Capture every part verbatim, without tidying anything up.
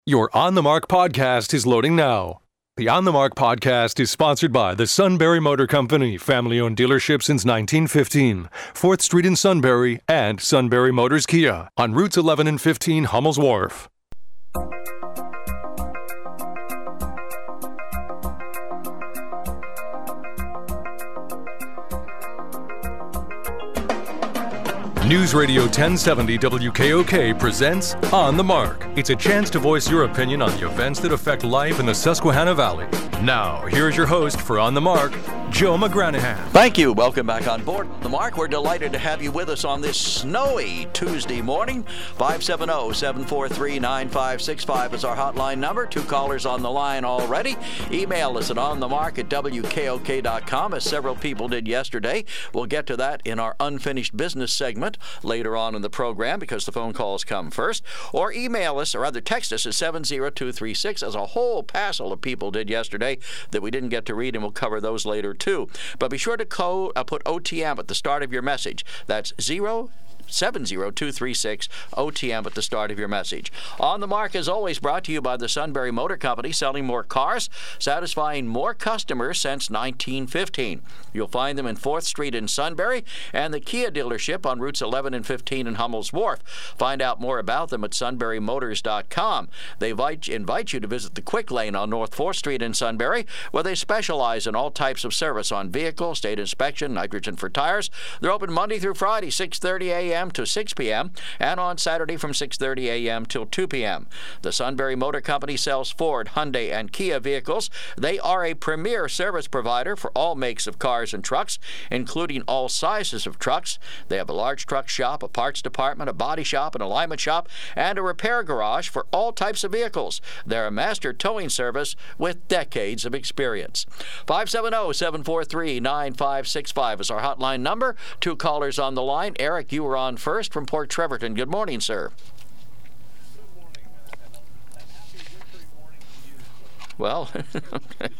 Your On the Mark podcast is loading now. The On the Mark podcast is sponsored by the Sunbury Motor Company, family-owned dealership since nineteen fifteen, fourth Street in Sunbury, and Sunbury Motors Kia on routes eleven and fifteen Hummel's Wharf. News Radio ten seventy W K O K presents On the Mark. It's a chance to voice your opinion on the events that affect life in the Susquehanna Valley. Now, here's your host for On the Mark, Joe McGranahan. Thank you. Welcome back on board The Mark. We're delighted to have you with us on this snowy Tuesday morning. five seven zero, seven four three, nine five six five is our hotline number. Two callers on the line already. Email us at onthemark at W K O K dot com, as several people did yesterday. We'll get to that in our unfinished business segment later on in the program because the phone calls come first. Or email us, or rather text us at seven zero two three six, as a whole passel of people did yesterday that we didn't get to read, and we'll cover those later too. But be sure to co- uh, put O T M at the start of your message. That's zero seven zero two three six O T M at the start of your message. On the Mark is always brought to you by the Sunbury Motor Company, selling more cars, satisfying more customers since nineteen fifteen. You'll find them in fourth Street in Sunbury and the Kia dealership on routes eleven and fifteen in Hummel's Wharf. Find out more about them at sunbury motors dot com. They invite, invite you to visit the Quick Lane on North fourth Street in Sunbury, where they specialize in all types of service on vehicle, state inspection, nitrogen for tires. They're open Monday through Friday, six thirty a.m. to six p.m. and on Saturday from six thirty a.m. till two p.m. The Sunbury Motor Company sells Ford, Hyundai, and Kia vehicles. They are a premier service provider for all makes of cars and trucks, including all sizes of trucks. They have a large truck shop, a parts department, a body shop, an alignment shop, and a repair garage for all types of vehicles. They're a master towing service with decades of experience. five seven zero, seven four three, nine five six five is our hotline number. Two callers on the line. Eric, you were on first from Port Trevorton. Good morning, sir. Good morning, and a happy victory morning to you. Well, okay.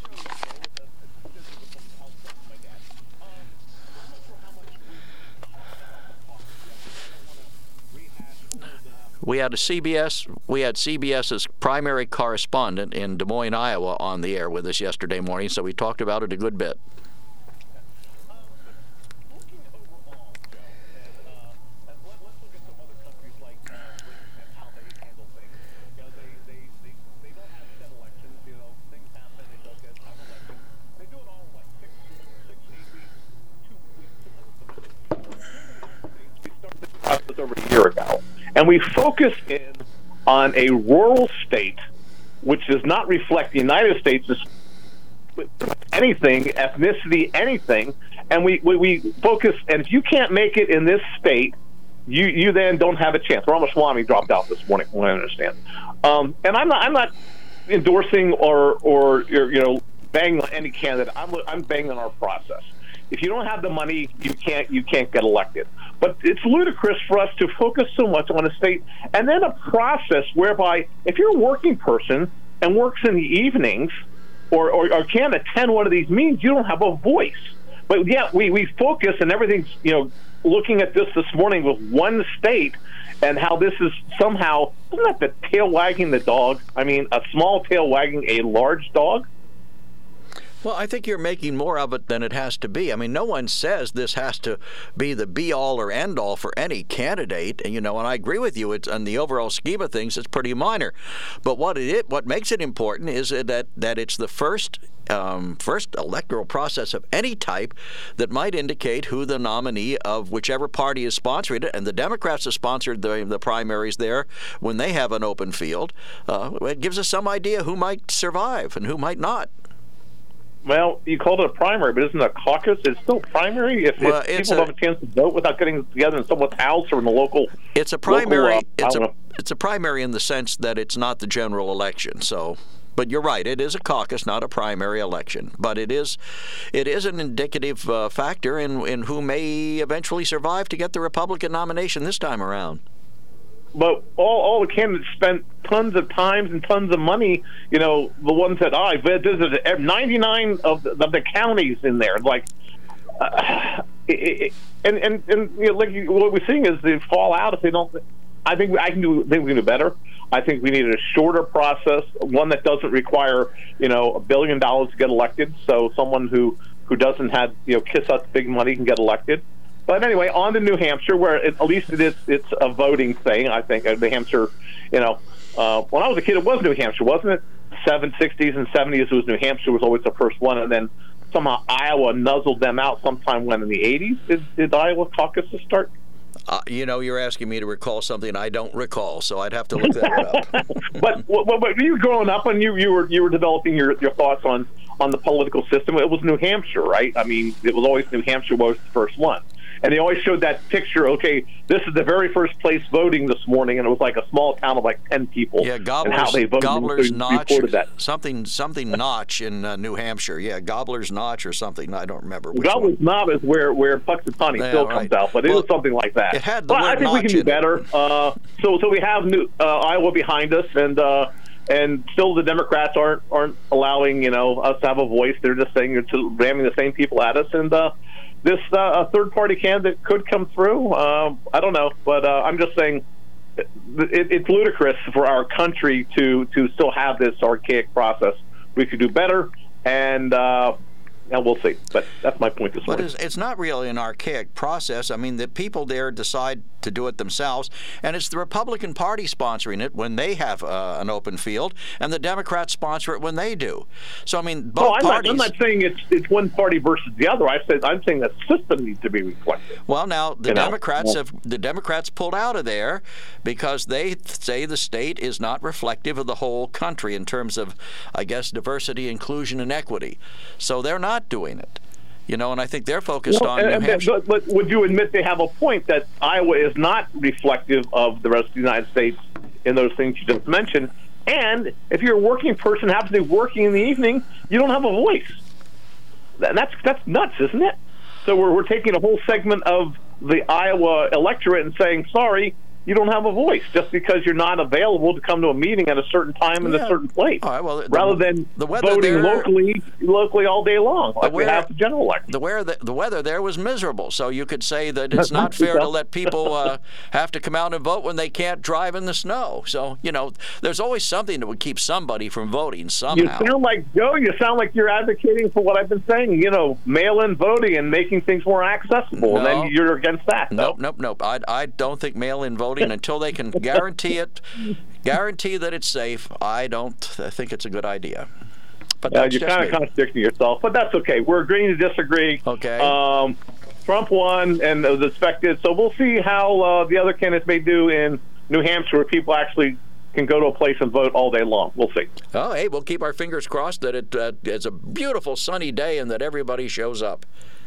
We had a C B S, we had CBS's primary correspondent in Des Moines, Iowa, on the air with us yesterday morning, so we talked about it a good bit. Over a year ago, and we focused in on a rural state which does not reflect the United States anything, ethnicity, anything, and we, we, we focus, and if you can't make it in this state, you you then don't have a chance. Ramaswamy dropped out this morning, I understand. Um, and I'm not I'm not endorsing or, or you know banging on any candidate. I'm I'm banging on our process. If you don't have the money, you can't you can't get elected. But it's ludicrous for us to focus so much on a state and then a process whereby if you're a working person and works in the evenings or, or, or can't attend one of these meetings, you don't have a voice. But yeah, we, we focus and everything's, you know, looking at this this morning with one state and how this is somehow, isn't that the tail wagging the dog? I mean, a small tail wagging a large dog? Well, I think you're making more of it than it has to be. I mean, no one says this has to be the be-all or end-all for any candidate, and you know, and I agree with you. It's on the overall scheme of things, it's pretty minor. But what it what makes it important is that that it's the first um, first electoral process of any type that might indicate who the nominee of whichever party is sponsoring it. And the Democrats have sponsored the the primaries there when they have an open field. Uh, it gives us some idea who might survive and who might not. Well, you called it a primary, but isn't it a caucus? It's still primary if, well, if people a, have a chance to vote without getting together in someone's house or in the local. It's a primary. Local, uh, it's a know. it's a primary in the sense that it's not the general election. So, but you're right. It is a caucus, not a primary election. But it is, it is an indicative uh, factor in in who may eventually survive to get the Republican nomination this time around. But all, all the candidates spent tons of times and tons of money. You know, the ones that I visited, ninety-nine of the, of the counties in there. Like, uh, it, it, and and and you know, like what we're seeing is they fall out if they don't. I think I can do. I think we can do better. I think we needed a shorter process, one that doesn't require, you know, a billion dollars to get elected. So someone who, who doesn't have, you know, kiss us big money can get elected. But anyway, on to New Hampshire, where it, at least it is, it's a voting thing. I think uh, New Hampshire, you know, uh, when I was a kid, it was New Hampshire, wasn't it? Seven sixties and seventies, it was New Hampshire was always the first one, and then somehow Iowa nuzzled them out sometime when in the eighties. Did, did Iowa caucuses start? Uh, you know, you're asking me to recall something I don't recall, so I'd have to look that up. but, but, but you were growing up and you, you were you were developing your, your thoughts on, on the political system. It was New Hampshire, right? I mean, it was always New Hampshire was the first one. And they always showed that picture, okay, this is the very first place voting this morning, and it was like a small town of like ten people. Yeah, Gobblers, and how they voted Gobblers Notch, that. something something Notch in uh, New Hampshire. Yeah, Gobblers Notch or something. I don't remember which Gobblers one. Notch is where, where Puxatawny yeah, still right. comes out, but it well, was something like that. It had the but word I think Notch we can do in better. It. Uh, so so we have new, uh, Iowa behind us, and uh, and still the Democrats aren't aren't allowing, you know, us to have a voice. They're just saying you're ramming the same people at us, and uh, this uh, third-party candidate could come through. Uh, I don't know, but uh, I'm just saying it, it's ludicrous for our country to, to still have this archaic process. We could do better, and uh, and we'll see. But that's my point this But morning. it's, it's not really an archaic process. I mean, the people there decide to do it themselves, and it's the Republican Party sponsoring it when they have uh, an open field, and the Democrats sponsor it when they do. So, I mean, both no, I'm parties... Not, I'm not saying it's it's one party versus the other. I said I'm saying the system needs to be reflected. Well, now the you Democrats know? have the Democrats pulled out of there because they say the state is not reflective of the whole country in terms of, I guess, diversity, inclusion, and equity. So they're not doing it. You know, and I think they're focused well, on and, New and, Hampshire. But, but would you admit they have a point that Iowa is not reflective of the rest of the United States in those things you just mentioned? And if you're a working person, happens to be working in the evening, you don't have a voice. That's that's nuts, isn't it? So we're we're taking a whole segment of the Iowa electorate and saying, sorry, you don't have a voice just because you're not available to come to a meeting at a certain time in Yeah. a certain place. All right, well, the, rather than the weather voting there, locally locally all day long, like we weather, have the general election. The, where the, the weather there was miserable, so you could say that it's not fair to let people uh, have to come out and vote when they can't drive in the snow. So, you know, there's always something that would keep somebody from voting somehow. You sound like, Joe, you sound like you're advocating for what I've been saying, you know, mail-in voting and making things more accessible, No. and then you're against that. Nope, nope, nope. I, I don't think mail-in voting, until they can guarantee it, guarantee that it's safe, I don't think it's a good idea. But Uh, that's you're just kind of me. contradicting yourself, but that's okay. We're agreeing to disagree. Okay. Um, Trump won and was expected, so we'll see how uh, the other candidates may do in New Hampshire, where people actually can go to a place and vote all day long. We'll see. Oh, hey, we'll keep our fingers crossed that it, uh, it's a beautiful sunny day and that everybody shows up.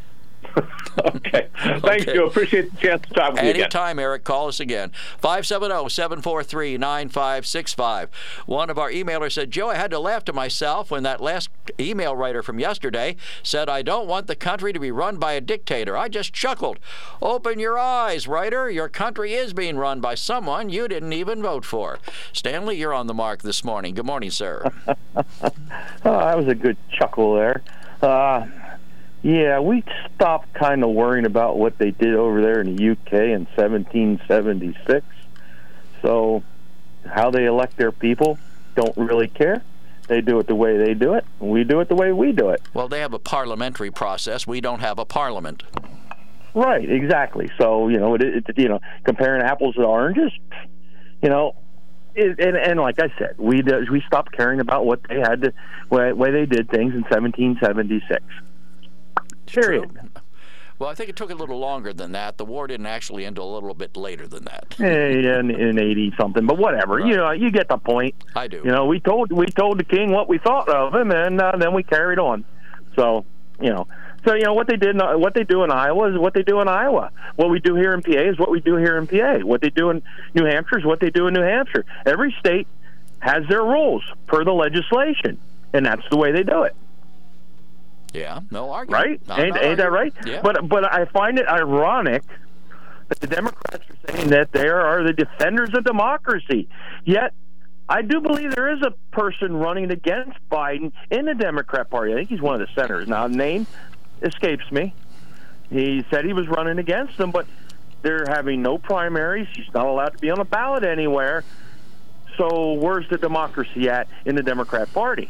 Okay. Thanks, Okay. Joe. Appreciate the chance to talk with you again. Anytime, Eric. Call us again. five seven zero, seven four three, nine five six five. One of our emailers said, Joe, I had to laugh to myself when that last email writer from yesterday said, I don't want the country to be run by a dictator. I just chuckled. Open your eyes, writer. Your country is being run by someone you didn't even vote for. Stanley, you're on the mark this morning. Good morning, sir. Oh, that was a good chuckle there. Uh, yeah, we stopped kind of worrying about what they did over there in the U K in seventeen seventy-six. So how they elect their people, don't really care. They do it the way they do it. We do it the way we do it. Well, they have a parliamentary process. We don't have a parliament. Right, exactly. So, you know, it, it, you know, comparing apples to oranges, you know, it, and, and like I said, we we stopped caring about what they had to, way, way they did things in seventeen seventy-six. Period. True. Well, I think it took a little longer than that. The war didn't actually end a little bit later than that. in, in eighty something, but whatever. Right. You know, you get the point. I do. You know, we told we told the king what we thought of him, and uh, then we carried on. So, you know, so you know what they did, in, what they do in Iowa is what they do in Iowa. What we do here in P A is what we do here in P A. What they do in New Hampshire is what they do in New Hampshire. Every state has their rules per the legislation, and that's the way they do it. Yeah, no argument. Right? I'm Ain't, not ain't that right? arguing. Yeah. But but I find it ironic that the Democrats are saying that they are the defenders of democracy. Yet, I do believe there is a person running against Biden in the Democrat Party. I think he's one of the senators. Now, the name escapes me. He said he was running against them, but they're having no primaries. He's not allowed to be on a ballot anywhere. So where's the democracy at in the Democrat Party?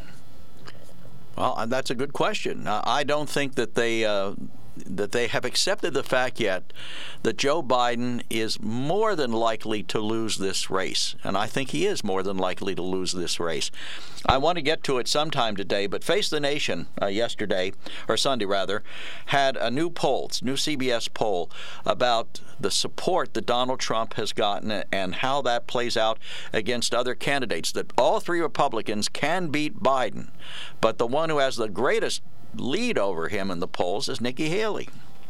Well, that's a good question. Uh, I don't think that they uh, that they have accepted the fact yet that Joe Biden is more than likely to lose this race. And I think he is more than likely to lose this race. I want to get to it sometime today, but Face the Nation uh, yesterday, or Sunday rather, had a new poll, new C B S poll, about the support that Donald Trump has gotten and how that plays out against other candidates, that all three Republicans can beat Biden, but the one who has the greatest lead over him in the polls is Nikki Haley.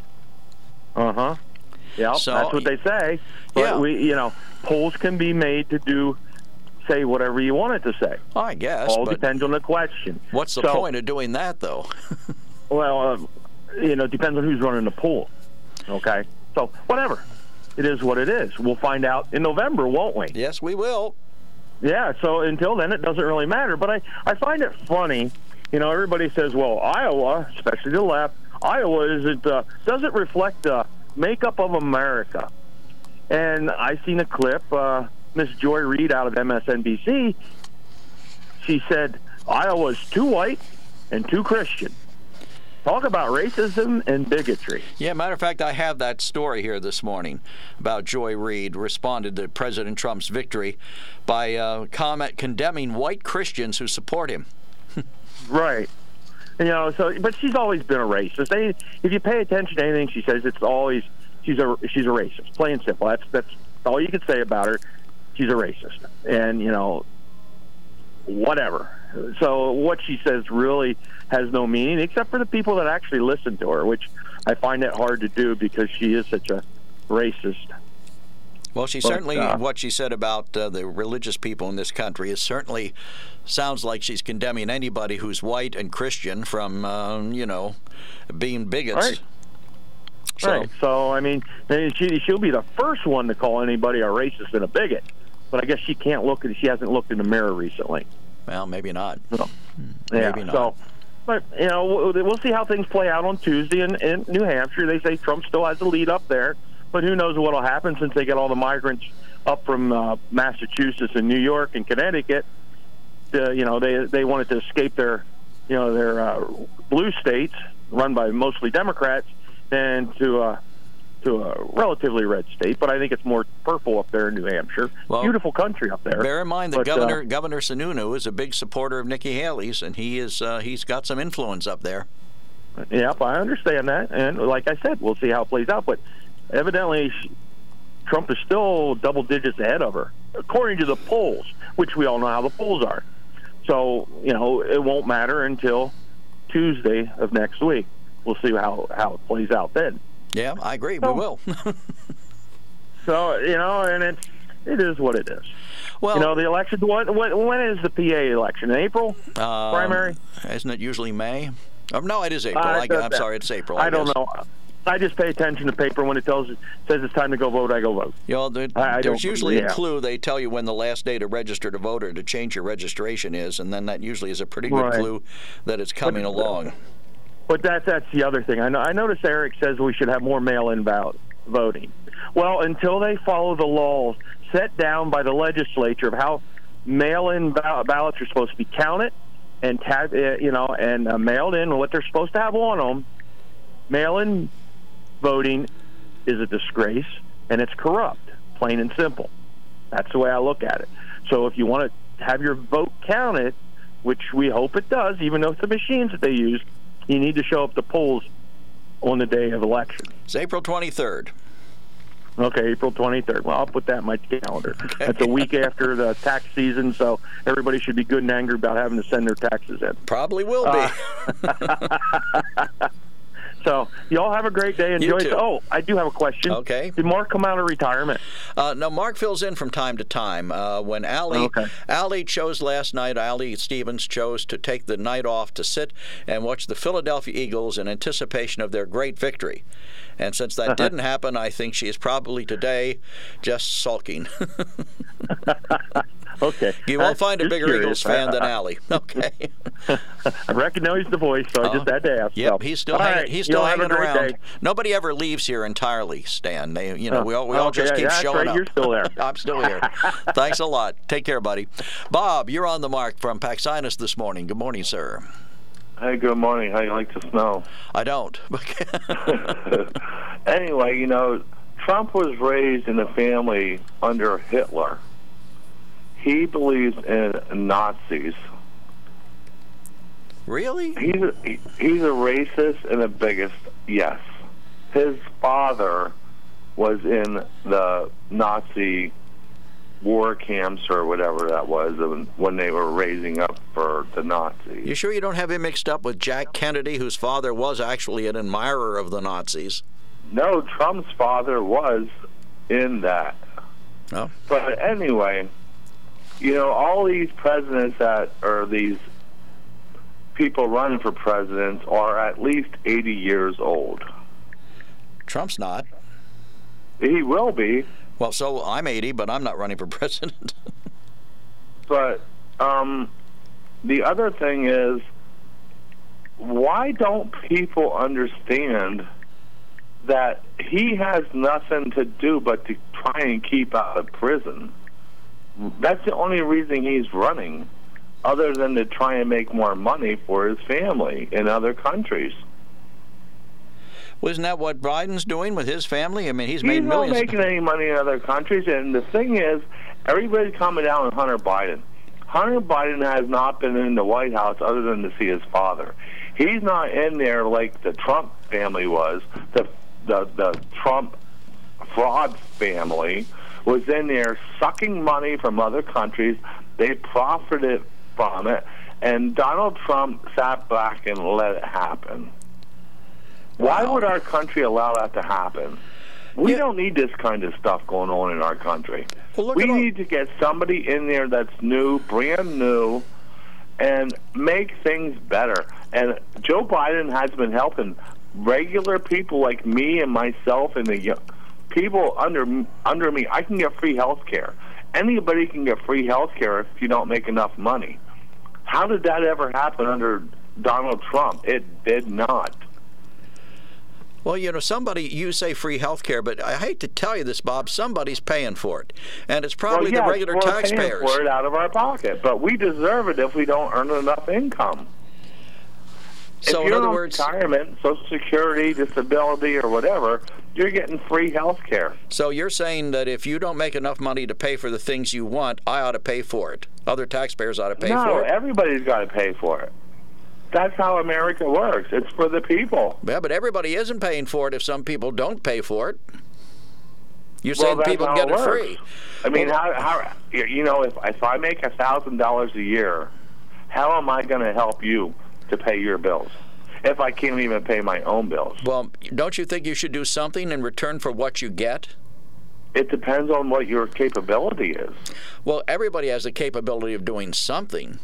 Uh-huh. Yeah, So- that's what they say. But Yeah. we, you know, polls can be made to do, say whatever you want it to say. I guess, All but depends on the question. what's the So- point of doing that, though? Well, uh, you know, it depends on who's running the poll. Okay? So, whatever. It is what it is. We'll find out in November, won't we? Yes, we will. Yeah, so until then, it doesn't really matter. But I, I find it funny. You know, everybody says, well, Iowa, especially the left, Iowa isn't, uh, doesn't reflect the makeup of America. And I seen a clip, uh, Miss Joy Reid out of M S N B C, she said, Iowa's too white and too Christian. Talk about racism and bigotry. Yeah, matter of fact, I have that story here this morning about Joy Reid responded to President Trump's victory by uh, comment condemning white Christians who support him. Right. You know, so but she's always been a racist. They, if you pay attention to anything she says, it's always she's a she's a racist. Plain and simple. That's that's all you could say about her. She's a racist, and you know, whatever. So what she says really has no meaning, except for the people that actually listen to her, which I find it hard to do because she is such a racist. Well, she But, certainly, uh, what she said about uh, the religious people in this country is certainly sounds like she's condemning anybody who's white and Christian from, um, you know, being bigots. Right. So, Right. So, I mean, and she, she'll be the first one to call anybody a racist and a bigot. But I guess she can't look at, she hasn't looked in the mirror recently. well, maybe not. So, Maybe yeah, not. So, but, you know, we'll, we'll see how things play out on Tuesday in, in New Hampshire. They say Trump still has the lead up there. But who knows what will happen since they get all the migrants up from uh, Massachusetts and New York and Connecticut. Uh, you know, they they wanted to escape their, you know, their uh, blue states run by mostly Democrats and to uh, to a relatively red state. But I think it's more purple up there in New Hampshire. Well, beautiful country up there. Bear in mind that But, Governor uh, Governor Sununu is a big supporter of Nikki Haley's, and he is uh, he's got some influence up there. Yep, I understand that, and like I said, we'll see how it plays out. But evidently, Trump is still double digits ahead of her, according to the polls, which we all know how the polls are. So, you know, it won't matter until Tuesday of next week. We'll see how, how it plays out then. Yeah, I agree. So- we will. So, you know, and it's, it is what it is. Well, You know, the election, when, when, when is the P A election? In April? um, primary? Isn't it usually May? Oh, no, it is April. Uh, I, it does I'm that. sorry, it's April. I don't guess. know. I just pay attention to paper when it tells says it's time to go vote. I go vote. You know, there, I- I there's don't- usually a yeah. clue. They tell you when the last day to register to vote or to change your registration is, and then that usually is a pretty good Right. clue that it's coming But- along. But that's that's the other thing. I know. I notice Eric says we should have more mail-in ballot voting. Well, until they follow the laws set down by the legislature of how mail-in ball- ballots are supposed to be counted and tab, uh, you know, and uh, mailed in, what they're supposed to have on them, mail-in voting is a disgrace and it's corrupt, plain and simple. That's the way I look at it. So if you want to have your vote counted, which we hope it does, even though it's the machines that they use, you need to show up the polls on the day of election. It's April twenty-third. Okay, April twenty-third. Well, I'll put that in my calendar. Okay. That's a week after the tax season, so everybody should be good and angry about having to send their taxes in. Probably will be. Uh, So, y'all have a great day. Enjoy. too. Oh, I do have a question. Okay. Did Mark come out of retirement? Uh, no, Mark fills in from time to time. Uh, when Allie, Okay. Allie chose last night, Allie Stevens chose to take the night off to sit and watch the Philadelphia Eagles in anticipation of their great victory. And since that didn't happen, I think she is probably today just sulking. Okay. You won't find a Just bigger curious. Eagles fan than Allie. Okay. I recognize the voice, so I just had to ask. Yep, so. he's still All hanging, right. he's You still know, have a hanging great around. day. Nobody ever leaves here entirely, Stan. They, you know, we all we all Okay, just keep yeah, that's showing right. up. You're still there. I'm still here. Thanks a lot. Take care, buddy. Bob, you're on the mark from Paxinas this morning. Good morning, sir. Hey, good morning. How you like the snow? I don't. Anyway, you know, Trump was raised in a family under Hitler. He believes in Nazis. Really? He's a, he, he's a racist and a bigot. Yes. His father was in the Nazi war camps or whatever that was when they were raising up for the Nazis. You sure you don't have him mixed up with Jack Kennedy, whose father was actually an admirer of the Nazis? No, Trump's father was in that. Oh. But anyway, you know, all these presidents that are these people running for presidents are at least eighty years old. Trump's not. He will be. Well, so I'm eighty, but I'm not running for president. But um, the other thing is, why don't people understand that he has nothing to do but to try and keep out of prison? That's the only reason he's running, other than to try and make more money for his family in other countries. Wasn't that what Biden's doing with his family? I mean, he's He's made not millions. making any money in other countries, and the thing is, everybody's coming down on Hunter Biden. Hunter Biden has not been in the White House other than to see his father. He's not in there like the Trump family was. The the, the Trump fraud family was in there sucking money from other countries. They profited from it, and Donald Trump sat back and let it happen. Why would our country allow that to happen? We Yeah. don't need this kind of stuff going on in our country. Well, look we at all- need to get somebody in there that's new, brand new, and make things better. And Joe Biden has been helping regular people like me and myself and the young people under under me. I can get free health care. Anybody can get free health care if you don't make enough money. How did that ever happen under Donald Trump? It did not. Well, you know, somebody, you say free health care, but I hate to tell you this, Bob, somebody's paying for it. And it's probably well, yes, the regular we're taxpayers. paying for it out of our pocket, but we deserve it if we don't earn enough income. So, if in you're other on words, retirement, Social Security, disability, or whatever, you're getting free health care. so you're saying that if you don't make enough money to pay for the things you want, I ought to pay for it. Other taxpayers ought to pay no, for it. everybody's got to pay for it. That's how America works. It's for the people. Yeah, but everybody isn't paying for it if some people don't pay for it. You're Well, saying that's people how get it it works. free. I mean, Well, how, how you know, if if I make a thousand dollars a year, how am I going to help you to pay your bills if I can't even pay my own bills? Well, don't you think you should do something in return for what you get? It depends on what your capability is. Well, everybody has the capability of doing something.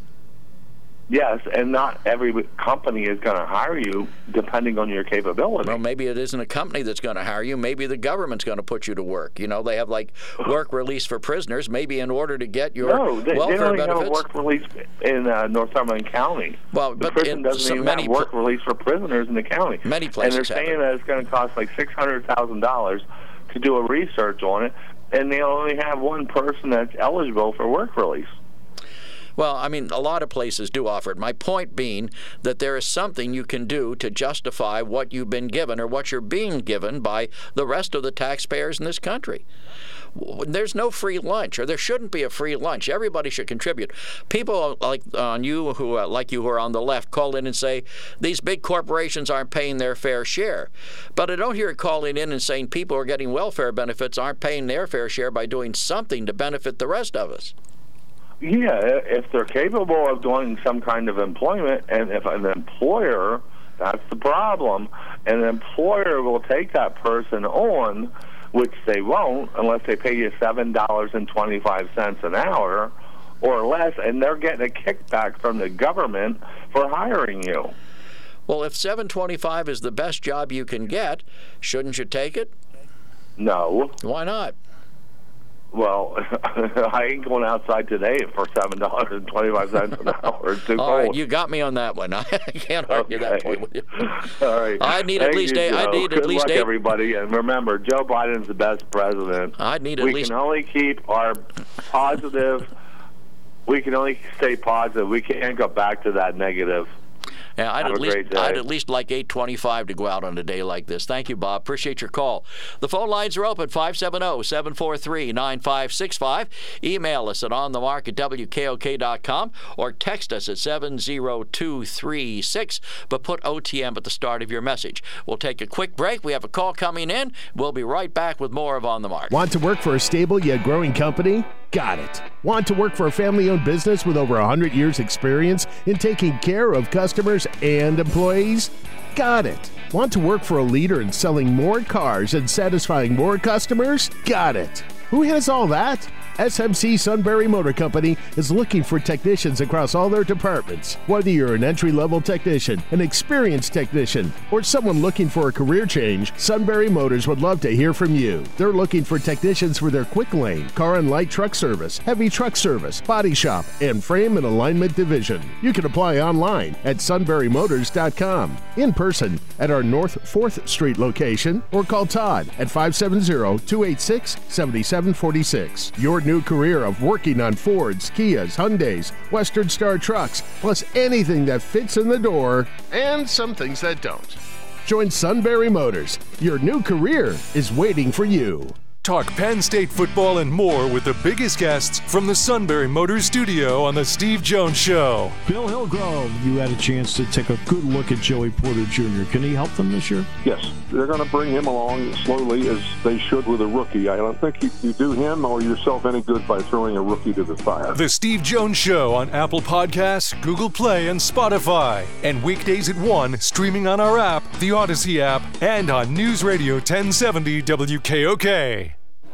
Yes, and not every company is going to hire you depending on your capability. Well, maybe it isn't a company that's going to hire you. Maybe the government's going to put you to work. You know, they have like work release for prisoners. Maybe in order to get your no, they, they welfare don't even benefits. have work release in uh, Northumberland County. Well, the but prison in doesn't so even many have work pr- release for prisoners in the county. Many And places they're have saying it. that it's going to cost like six hundred thousand dollars to do a research on it, and they only have one person that's eligible for work release. Well, I mean, a lot of places do offer it. My point being that there is something you can do to justify what you've been given or what you're being given by the rest of the taxpayers in this country. There's no free lunch, or there shouldn't be a free lunch. Everybody should contribute. People like on you who uh, like you who are on the left call in and say these big corporations aren't paying their fair share. But I don't hear it calling in and saying people who are getting welfare benefits aren't paying their fair share by doing something to benefit the rest of us. Yeah, if they're capable of doing some kind of employment, and if an employer, that's the problem, an employer will take that person on, which they won't unless they pay you seven dollars and twenty-five cents an hour or less, and they're getting a kickback from the government for hiring you. Well, if seven twenty-five is the best job you can get, shouldn't you take it? No. Why not? Well, I ain't going outside today for seven dollars and twenty-five cents an hour. It's too All cold. right, you got me on that one. I can't argue Okay. that point with you. All right. I need Thank at least you, eight. I Joe. need Good at least luck, eight. everybody. And remember, Joe Biden's the best president. I need at we least. can only keep our positive. We can only stay positive. We can't go back to that negative. Yeah, I'd Have at a least great day. I'd at least like eight twenty-five to go out on a day like this. Thank you, Bob. Appreciate your call. The phone lines are open, five seven zero, seven four three, nine five six five. Email us at onthemark at W K O K dot com or text us at seven zero two three six, but put O T M at the start of your message. We'll take a quick break. We have a call coming in. We'll be right back with more of On the Mark. Want to work for a stable yet growing company? Got it. Want to work for a family-owned business with over one hundred years experience in taking care of customers and employees? Got it. Want to work for a leader in selling more cars and satisfying more customers? Got it. Who has all that? S M C Sunbury Motor Company is looking for technicians across all their departments. Whether you're an entry-level technician, an experienced technician, or someone looking for a career change, Sunbury Motors would love to hear from you. They're looking for technicians for their quick lane, car and light truck service, heavy truck service, body shop, and frame and alignment division. You can apply online at sunbury motors dot com, in person at our North fourth Street location, or call Todd at five seven zero, two eight six, seven seven four six. Your new career of working on Fords, Kias, Hyundais, Western Star trucks, plus anything that fits in the door, and some things that don't. Join Sunbury Motors. Your new career is waiting for you. Talk Penn State football and more with the biggest guests from the Sunbury Motors studio on The Steve Jones Show. Bill Hillgrove, you had a chance to take a good look at Joey Porter Junior Can he help them this year? Yes, they're going to bring him along slowly as they should with a rookie. I don't think you, you do him or yourself any good by throwing a rookie to the fire. The Steve Jones Show on Apple Podcasts, Google Play, and Spotify. And weekdays at one, streaming on our app, the Odyssey app, and on News Radio ten seventy W K O K.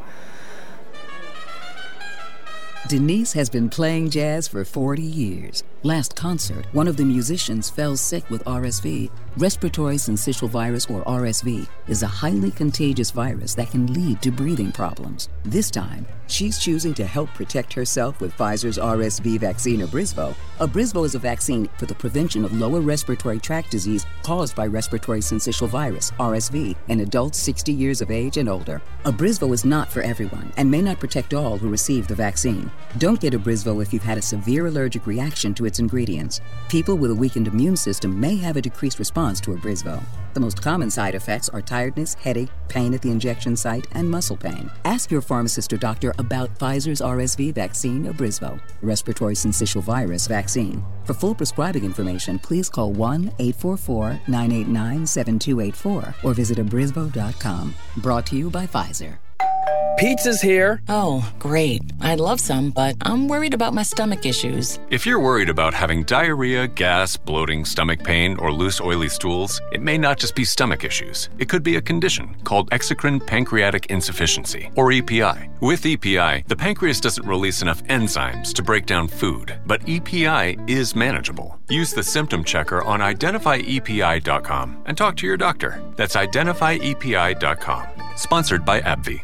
Denise has been playing jazz for forty years. Last concert, one of the musicians fell sick with R S V. Respiratory syncytial virus, or R S V, is a highly contagious virus that can lead to breathing problems. This time, she's choosing to help protect herself with Pfizer's R S V vaccine, Abrysvo. Abrysvo is a vaccine for the prevention of lower respiratory tract disease caused by respiratory syncytial virus, R S V, in adults sixty years of age and older. Abrysvo is not for everyone and may not protect all who receive the vaccine. Don't get Abrysvo if you've had a severe allergic reaction to its ingredients. People with a weakened immune system may have a decreased response to Abrysvo. The most common side effects are tiredness, headache, pain at the injection site, and muscle pain. Ask your pharmacist or doctor about Pfizer's R S V vaccine, Abrysvo, respiratory syncytial virus vaccine. For full prescribing information, please call one eight four four, nine eight nine, seven two eight four or visit abrysvo dot com. Brought to you by Pfizer. Pizza's here. Oh, great. I'd love some, but I'm worried about my stomach issues. If you're worried about having diarrhea, gas, bloating, stomach pain, or loose, oily stools, it may not just be stomach issues. It could be a condition called exocrine pancreatic insufficiency, or E P I. With E P I, the pancreas doesn't release enough enzymes to break down food, but E P I is manageable. Use the symptom checker on identify E P I dot com and talk to your doctor. That's identify E P I dot com. Sponsored by AbbVie.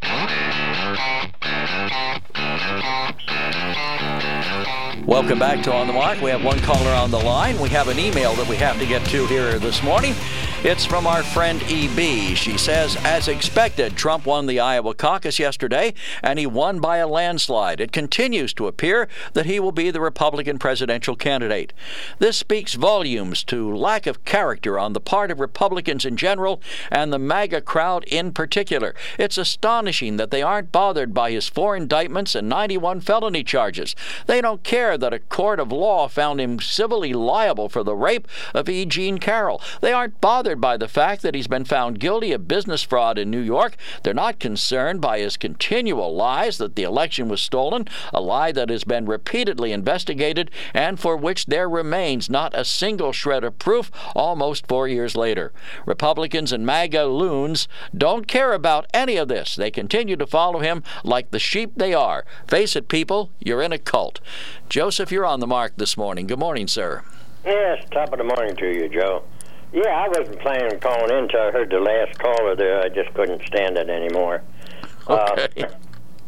Welcome back to On the Mark. We have one caller on the line. We have an email that we have to get to here this morning. It's from our friend E B. She says, as expected, Trump won the Iowa caucus yesterday, and he won by a landslide. It continues to appear that he will be the Republican presidential candidate. This speaks volumes to lack of character on the part of Republicans in general and the MAGA crowd in particular. It's astonishing that they aren't bothered by his four indictments and ninety-one felony charges. They don't care that a court of law found him civilly liable for the rape of E. Jean Carroll. They aren't bothered by the fact that he's been found guilty of business fraud in New York. They're not concerned by his continual lies that the election was stolen, a lie that has been repeatedly investigated and for which there remains not a single shred of proof almost four years later. Republicans and MAGA loons don't care about any of this. They continue to follow him like the sheep they are. Face it, people, you're in a cult. Joseph, you're on the mark this morning. Good morning, sir. Yes, top of the morning to you, Joe. Yeah, I wasn't planning on calling in until I heard the last caller there. I just couldn't stand it anymore. Okay. Uh,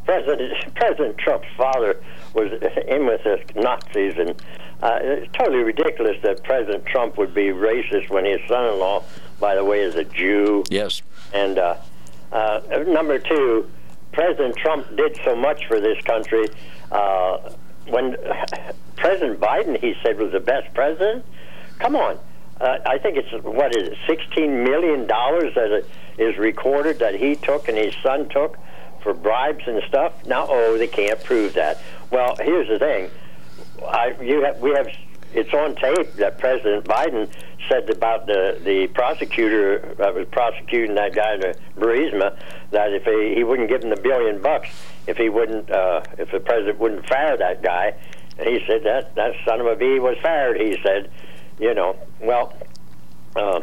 President President Trump's father was in with the Nazis, and uh, it's totally ridiculous that President Trump would be racist when his son-in-law, by the way, is a Jew. Yes. And uh, uh, number two, President Trump did so much for this country. Uh, when President Biden, he said, was the best president. Come on. Uh, I think it's, what is it, sixteen million dollars that is recorded that he took and his son took for bribes and stuff. Now, oh, they can't prove that. Well, here's the thing. I, you have, we have, it's on tape that President Biden said about the, the prosecutor that was prosecuting that guy, the Burisma, that if he, he wouldn't give him the billion bucks, if he wouldn't, uh, if the president wouldn't fire that guy. And he said that that son of a bee was fired, he said. You know, well, uh,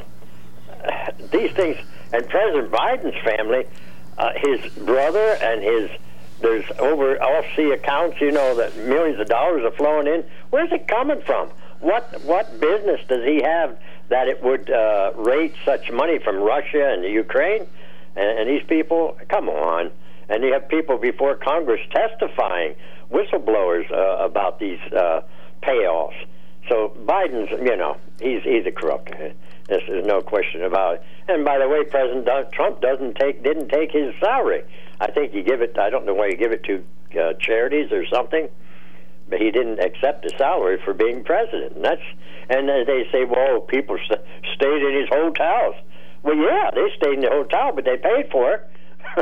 these things, and President Biden's family, uh, his brother and his, there's over off-sea accounts, you know, that millions of dollars are flowing in. Where's it coming from? What what business does he have that it would uh, rate such money from Russia and the Ukraine? And, and these people, come on. And you have people before Congress testifying, whistleblowers, uh, about these uh, payoffs. So Biden's, you know, he's he's a crook. There's, there's no question about it. And by the way, President Trump doesn't take didn't take his salary. I think you give it. I don't know why you give it to uh, charities or something, but he didn't accept the salary for being president. And that's and then they say, well, people st- stayed in his hotels. Well, yeah, they stayed in the hotel, but they paid for it.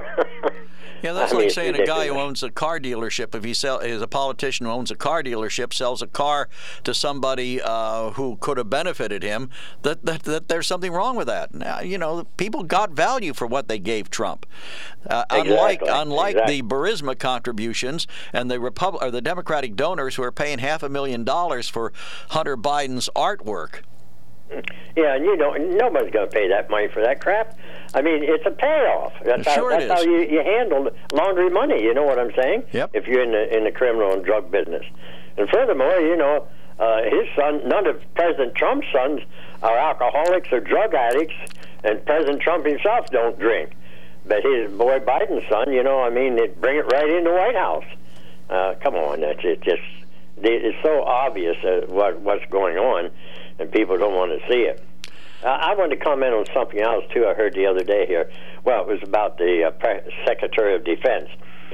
Yeah, that's I like mean, saying a guy who owns a car dealership, if he sell, is a politician who owns a car dealership, sells a car to somebody uh, who could have benefited him, that, that that there's something wrong with that. Now, you know, people got value for what they gave Trump. Uh, exactly. Unlike unlike exactly. the Burisma contributions and the Repub- or the Democratic donors who are paying half a million dollars for Hunter Biden's artwork. Yeah, and you know, nobody's going to pay that money for that crap. I mean, it's a payoff. That's Sure how, it that's is. how you, you handle laundry money. You know what I'm saying? Yep. If you're in the in the criminal and drug business, and furthermore, you know, uh, his son, none of President Trump's sons are alcoholics or drug addicts, and President Trump himself don't drink. But his boy Biden's son, you know, I mean, they bring it right in the White House. Uh, come on, it's it just it's so obvious uh, what what's going on, and people don't want to see it. Uh, I wanted to comment on something else too. I heard the other day here. Well, it was about the uh, Pre- Secretary of Defense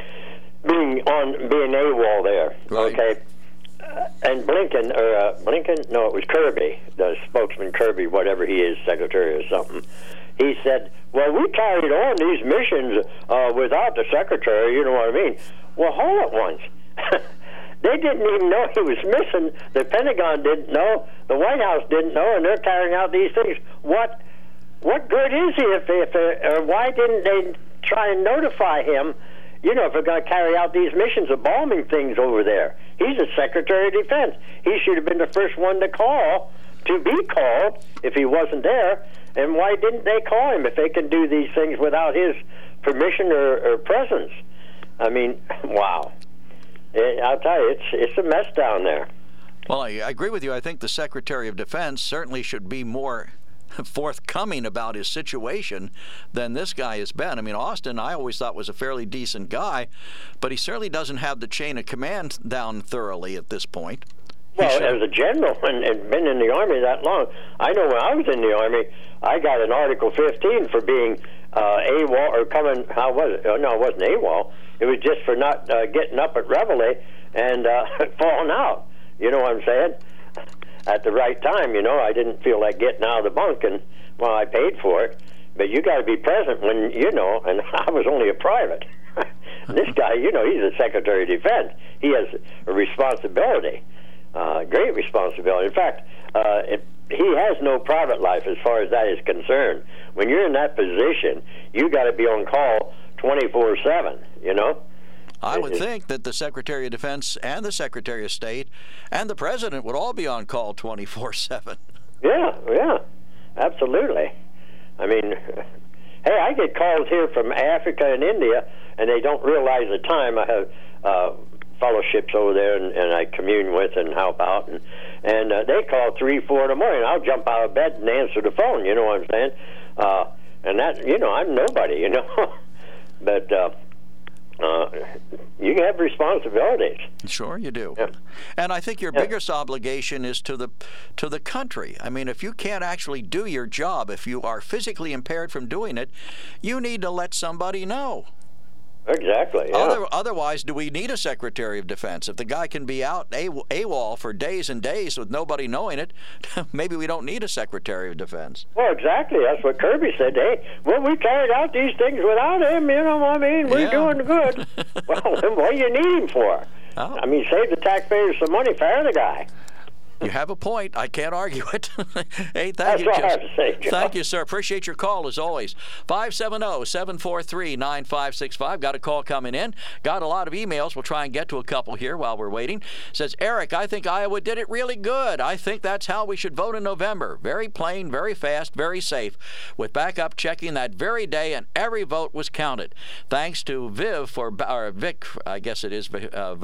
being on being AWOL there. Right. Okay, uh, and Blinken or uh, Blinken? No, it was Kirby, the spokesman Kirby, whatever he is, Secretary or something. He said, "Well, we carried on these missions uh, without the Secretary." You know what I mean? Well, hold it once. They didn't even know he was missing. The Pentagon didn't know. The White House didn't know, and they're carrying out these things. What what good is he if, if uh, or why didn't they try and notify him, you know, if they're going to carry out these missions of bombing things over there? He's the Secretary of Defense. He should have been the first one to call, to be called, if he wasn't there. And why didn't they call him if they can do these things without his permission or, or presence? I mean, wow. I'll tell you, it's it's a mess down there. Well, I, I agree with you. I think the Secretary of Defense certainly should be more forthcoming about his situation than this guy has been. I mean, Austin, I always thought was a fairly decent guy, but he certainly doesn't have the chain of command down thoroughly at this point. Well, as a general and, and been in the Army that long, I know when I was in the Army, I got an Article fifteen for being uh, AWOL or coming, how was it? Oh, no, it wasn't AWOL. It was just for not uh, getting up at Reveille and uh, falling out. You know what I'm saying? At the right time, you know, I didn't feel like getting out of the bunk, and, well, I paid for it. But you got to be present when, you know, and I was only a private. This guy, you know, he's the Secretary of Defense. He has a responsibility, uh, great responsibility. In fact, uh, it, he has no private life as far as that is concerned. When you're in that position, you got to be on call twenty-four seven, you know? I would think that the Secretary of Defense and the Secretary of State and the President would all be on call twenty-four seven. Yeah, yeah, absolutely. I mean, hey, I get calls here from Africa and India, and they don't realize the time. I have uh, fellowships over there, and, and I commune with and help out, and, and uh, they call three, four in the morning. I'll jump out of bed and answer the phone, you know what I'm saying? Uh, and that, you know, I'm nobody, you know? But, uh, uh, you have responsibilities. Sure, you do. Yeah. And I think your Yeah. biggest obligation is to the to the country. I mean, if you can't actually do your job, if you are physically impaired from doing it, you need to let somebody know. Exactly. Yeah. Other, otherwise, do we need a Secretary of Defense? If the guy can be out AWOL for days and days with nobody knowing it, maybe we don't need a Secretary of Defense. Well, exactly. That's what Kirby said. Hey, well, we carried out these things without him. You know what I mean? We're Yeah. doing good. Well, then what do you need him for? Oh. I mean, save the taxpayers some money, fire the guy. You have a point. I can't argue it. Hey, thank That's you, all I Jess. have to say, Joe. Thank you, sir. Appreciate your call as always. five seven zero, seven four three, nine five six five. Got a call coming in. Got a lot of emails. We'll try and get to a couple here while we're waiting. Says, Eric, I think Iowa did it really good. I think that's how we should vote in November. Very plain, very fast, very safe. With backup checking that very day, and every vote was counted. Thanks to Viv for, or Vic, I guess it is, uh,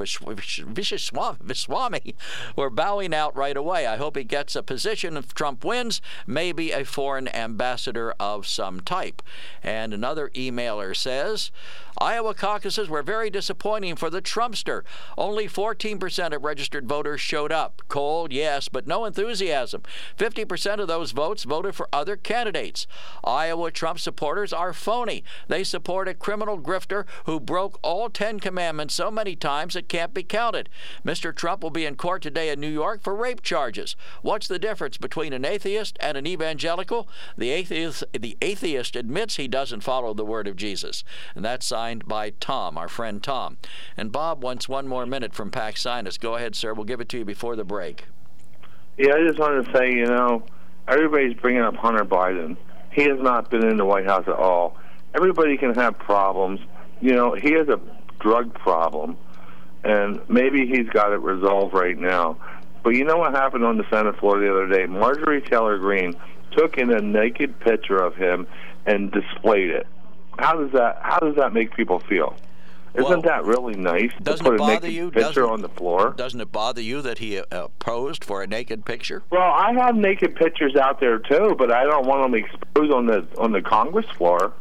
Vishwami, for bowing out right away. I hope he gets a position if Trump wins, maybe a foreign ambassador of some type. And another emailer says, Iowa caucuses were very disappointing for the Trumpster. Only fourteen percent of registered voters showed up. Cold, yes, but no enthusiasm. fifty percent of those votes voted for other candidates. Iowa Trump supporters are phony. They support a criminal grifter who broke all ten commandments so many times it can't be counted. Mister Trump will be in court today in New York for rape charges. What's the difference between an atheist and an evangelical? The atheist, the atheist admits he doesn't follow the word of Jesus. And that's signed by Tom, our friend Tom. And Bob wants one more minute from Pax Sinus. Go ahead, sir. We'll give it to you before the break. Yeah, I just wanted to say, you know, everybody's bringing up Hunter Biden. He has not been in the White House at all. Everybody can have problems. You know, he has a drug problem, and maybe he's got it resolved right now. But you know what happened on the Senate floor the other day? Marjorie Taylor Greene took in a naked picture of him and displayed it. How does that How does that make people feel? Isn't well, that really nice to doesn't put it a bother naked you? picture Doesn't- on the floor? Doesn't it bother you that he uh, posed for a naked picture? Well, I have naked pictures out there too, but I don't want them exposed on the on the Congress floor.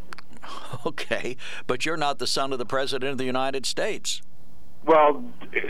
Okay, but you're not the son of the President of the United States. Well,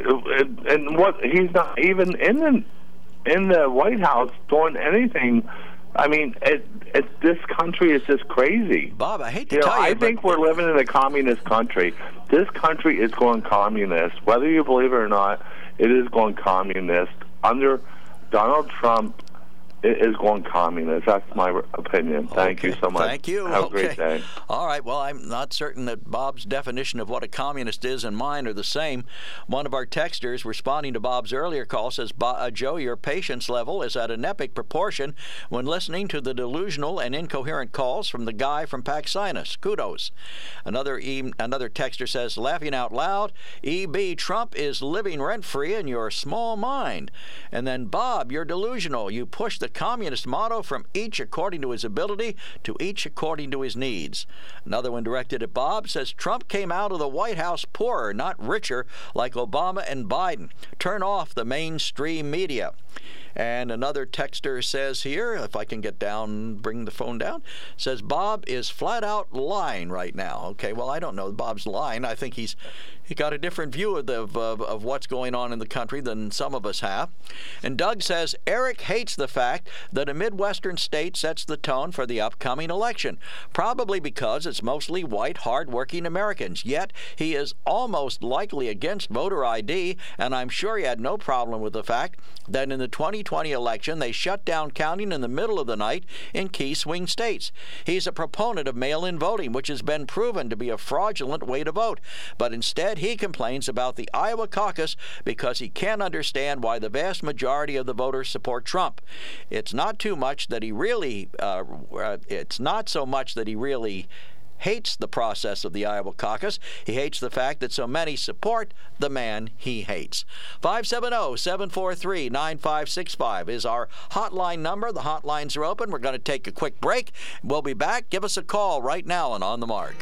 and and what he's not even in the in the White House doing anything. I mean, it, it, this country is just crazy. Bob, I hate to you know, tell you, I but think we're living in a communist country. This country is going communist. Whether you believe it or not, it is going communist. Under Donald Trump, it is going communist. That's my opinion. Thank Okay. you so much. Thank you. Have okay. a great day. All right. Well, I'm not certain that Bob's definition of what a communist is and mine are the same. One of our texters responding to Bob's earlier call says, Bo- uh, Joe, your patience level is at an epic proportion when listening to the delusional and incoherent calls from the guy from Pax Sinus. Kudos. Another e- another texter says, laughing out loud, E B, Trump is living rent-free in your small mind. And then, Bob, you're delusional. You push the communist motto from each according to his ability to each according to his needs. Another one directed at Bob says Trump came out of the White House poorer, not richer, like Obama and Biden. Turn off the mainstream media. And another texter says here, if I can get down, bring the phone down, says Bob is flat out lying right now. Okay, well, I don't know Bob's lying. I think he's he got a different view of, the, of, of what's going on in the country than some of us have. And Doug says Eric hates the fact that a Midwestern state sets the tone for the upcoming election, probably because it's mostly white, hard-working Americans. Yet he is almost likely against voter I D, and I'm sure he had no problem with the fact that in the twenty twenty election they shut down counting in the middle of the night in key swing states. He's a proponent of mail-in voting, which has been proven to be a fraudulent way to vote. But instead, he complains about the Iowa caucus because he can't understand why the vast majority of the voters support Trump. It's not too much that he really, uh, it's not so much that he really hates the process of the Iowa caucus. He hates the fact that so many support the man he hates. five seven zero, seven four three, nine five six five is our hotline number. The hotlines are open. We're going to take a quick break. We'll be back. Give us a call right now and On the Mark.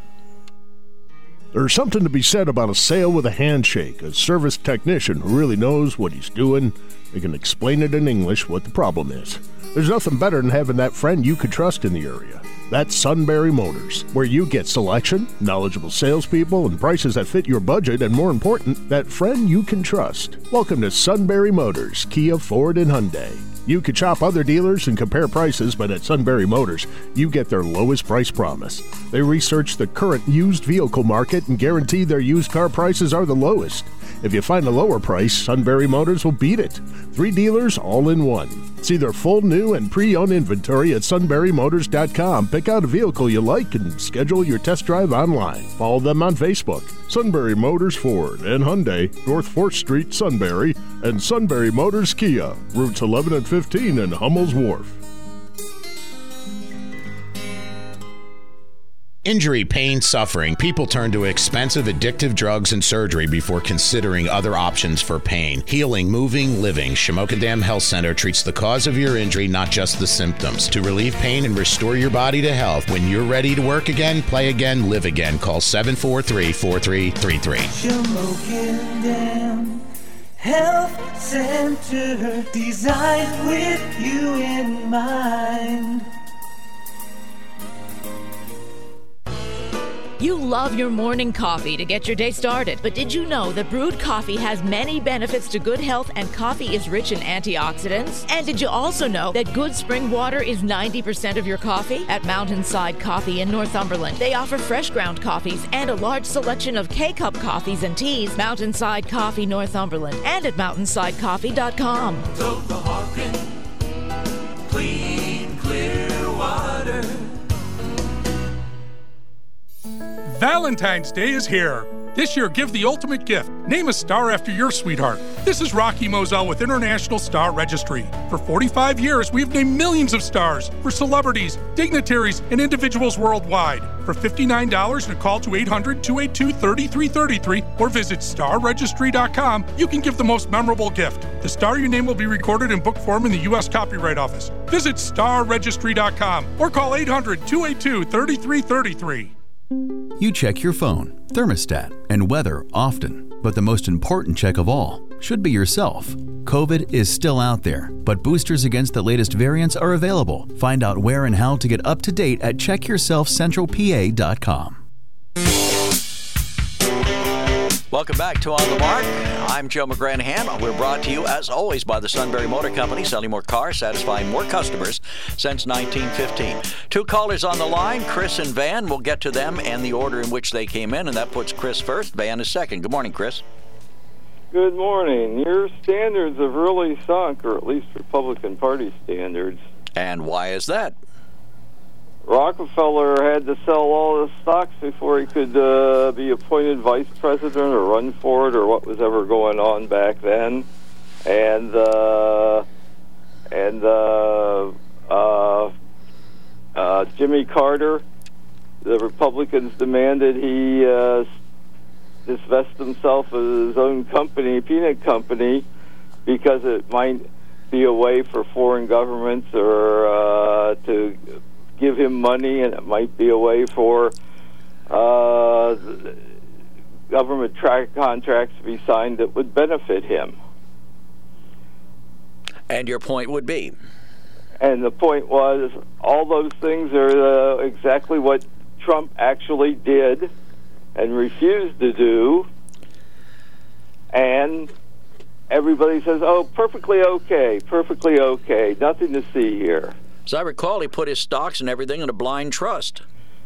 There's something to be said about a sale with a handshake, a service technician who really knows what he's doing. They can explain it in English what the problem is. There's nothing better than having that friend you could trust in the area. That's Sunbury Motors, where you get selection, knowledgeable salespeople, and prices that fit your budget, and more important, that friend you can trust. Welcome to Sunbury Motors, Kia, Ford, and Hyundai. You could shop other dealers and compare prices, but at Sunbury Motors, you get their lowest price promise. They research the current used vehicle market and guarantee their used car prices are the lowest. If you find a lower price, Sunbury Motors will beat it. Three dealers all in one. See their full new and pre-owned inventory at sunbury motors dot com. Pick out a vehicle you like and schedule your test drive online. Follow them on Facebook. Sunbury Motors Ford and Hyundai, North fourth Street, Sunbury, and Sunbury Motors Kia, routes eleven and fifteen in Hummel's Wharf. Injury, pain, suffering. People turn to expensive, addictive drugs and surgery before considering other options for pain. Healing, moving, living. Shamokin Dam Health Center treats the cause of your injury, not just the symptoms. To relieve pain and restore your body to health. When you're ready to work again, play again, live again. Call seven four three, four three three three. Shamokin Dam Health Center, designed with you in mind. You love your morning coffee to get your day started, but did you know that brewed coffee has many benefits to good health and coffee is rich in antioxidants? And did you also know that good spring water is ninety percent of your coffee? At Mountainside Coffee in Northumberland, they offer fresh ground coffees and a large selection of K-Cup coffees and teas. Mountainside Coffee Northumberland and at mountainside coffee dot com. Go the Harkin, clean, clear water. Valentine's Day is here. This year, give the ultimate gift. Name a star after your sweetheart. This is Rocky Moselle with International Star Registry. For forty-five years, we've named millions of stars for celebrities, dignitaries, and individuals worldwide. For fifty-nine dollars and a call to eight hundred, two eight two, three three three three or visit star registry dot com, you can give the most memorable gift. The star you name will be recorded in book form in the U S Copyright Office. Visit star registry dot com or call eight hundred, two eight two, three three three three. You check your phone, thermostat, and weather often, but the most important check of all should be yourself. COVID is still out there, but boosters against the latest variants are available. Find out where and how to get up to date at check yourself central p a dot com. Welcome back to On the Mark. I'm Joe McGranahan. We're brought to you, as always, by the Sunbury Motor Company, selling more cars, satisfying more customers since nineteen fifteen. Two callers on the line, Chris and Van. We'll get to them and the order in which they came in, and that puts Chris first. Van is second. Good morning, Chris. Good morning. Your standards have really sunk, or at least Republican Party standards. And why is that? Rockefeller had to sell all his stocks before he could uh, be appointed vice president or run for it or what was ever going on back then. And uh, and uh, uh, uh, Jimmy Carter, the Republicans demanded he uh, divest himself of his own company, peanut company, because it might be a way for foreign governments or uh, to give him money, and it might be a way for uh, government track contracts to be signed that would benefit him. And your point would be? And the point was, all those things are uh, exactly what Trump actually did and refused to do. And everybody says, oh, perfectly okay, perfectly okay, nothing to see here. As I recall, he put his stocks and everything in a blind trust.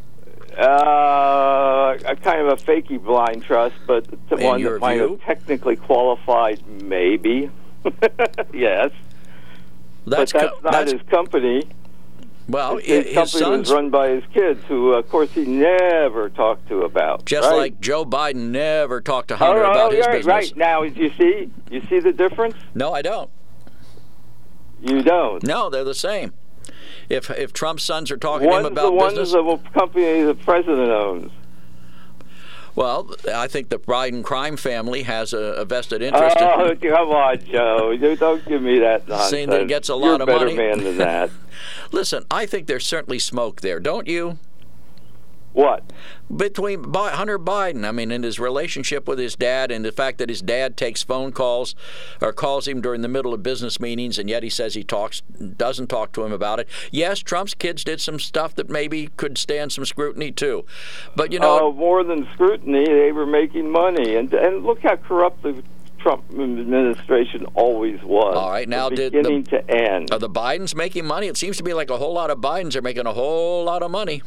Uh, a kind of a fakey blind trust, but the one that might have technically qualified, maybe. Yes. That's but that's co- not that's, his company. Well, his, his company sons, was run by his kids, who, of course, he never talked to about. Just right? like Joe Biden never talked to Hunter oh, about oh, his right, business. Right. Now, you see, you see the difference? No, I don't. You don't? No, they're the same. If if Trump's sons are talking one's to him about the business, one's the company the president owns. Well, I think the Biden crime family has a, a vested interest. Oh, in, come on, Joe! You don't give me that nonsense. Seeing that he gets a lot You're of a better money. man than that. Listen, I think there's certainly smoke there, don't you? What? Between Bi- Hunter Biden, I mean, in his relationship with his dad and the fact that his dad takes phone calls or calls him during the middle of business meetings, and yet he says he talks, doesn't talk to him about it. Yes, Trump's kids did some stuff that maybe could stand some scrutiny, too. But, you know... Uh, more than scrutiny, they were making money. And, and look how corrupt the Trump administration always was. All right, now from did beginning the, to end. Are the Bidens making money? It seems to be like a whole lot of Bidens are making a whole lot of money.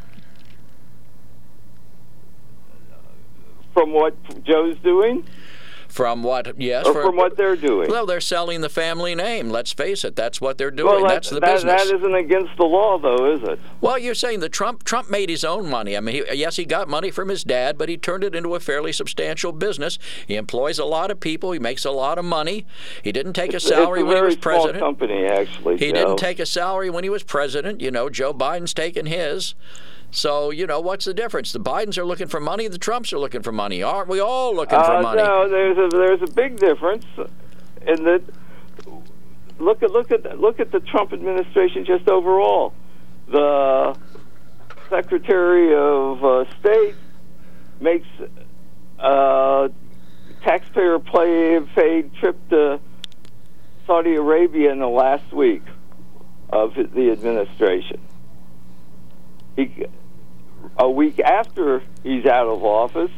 From what Joe's doing? From what, yes. Or for, from what they're doing? Well, they're selling the family name. Let's face it. That's what they're doing. Well, that, that's the that, business. That isn't against the law, though, is it? Well, you're saying that Trump Trump made his own money. I mean, he, yes, he got money from his dad, but he turned it into a fairly substantial business. He employs a lot of people. He makes a lot of money. He didn't take It's, a salary it's a when he was very small president. company, actually. He Joe. didn't take a salary when he was president. You know, Joe Biden's taking his. So, you know, what's the difference? The Bidens are looking for money. The Trumps are looking for money. Aren't we all looking uh, for money? No, there's a there's a big difference in that. Look at look at look at the Trump administration just overall. The Secretary of uh, State makes a taxpayer paid trip to Saudi Arabia in the last week of the administration. He, a week after he's out of office,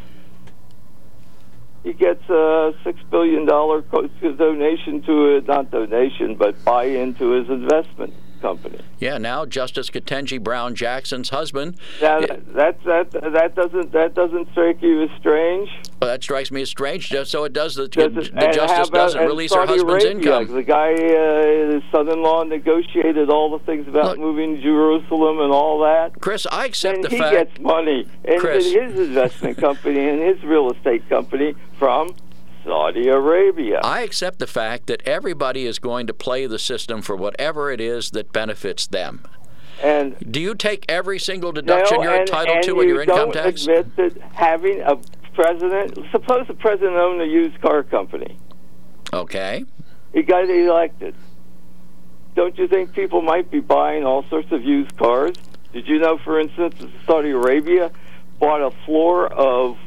he gets a six billion dollars donation to a, not donation, but buy-in to his investment company. Yeah, now Justice Ketanji Brown Jackson's husband. Now that that that, that doesn't that doesn't strike you as strange? Well, that strikes me as strange. Just so it does the, Does the it, and justice how about, doesn't and release Saudi her husband's Arabia, income. The guy, uh, his son-in-law, negotiated all the things about Look, moving Jerusalem and all that. Chris, I accept and the he fact. gets money in, Chris. in his investment company and his real estate company from Saudi Arabia. I accept the fact that everybody is going to play the system for whatever it is that benefits them. And do you take every single deduction no, you're and, entitled and to you in your income don't tax? admit that having a president, suppose the president owned a used car company. Okay. He got elected. Don't you think people might be buying all sorts of used cars? Did you know, for instance, that Saudi Arabia bought a floor of